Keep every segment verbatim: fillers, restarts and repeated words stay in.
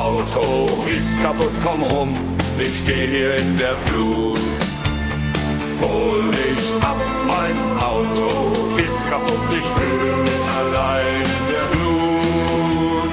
Auto ist kaputt, komm rum, ich steh hier in der Flut. Hol mich ab, mein Auto ist kaputt, ich fühl mich allein in der Blut.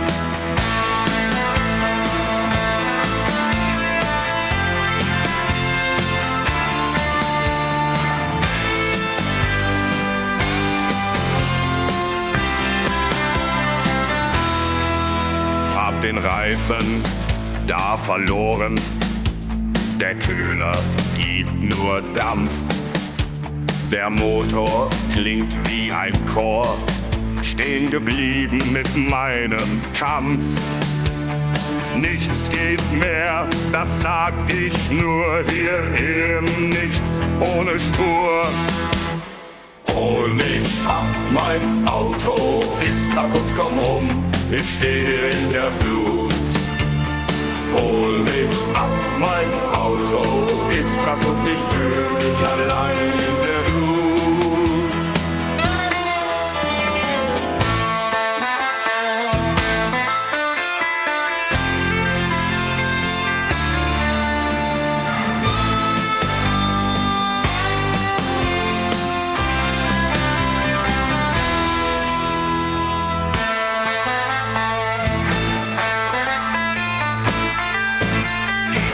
Hab den Reifen da verloren, der Kühler gibt nur Dampf. Der Motor klingt wie ein Chor, stehen geblieben mit meinem Kampf. Nichts geht mehr, das sag ich nur, hier im Nichts ohne Spur. Hol mich ab, mein Auto ist kaputt, komm rum, ich stehe in der Flut. Hol mich ab, mein Auto ist kaputt, ich fühl mich allein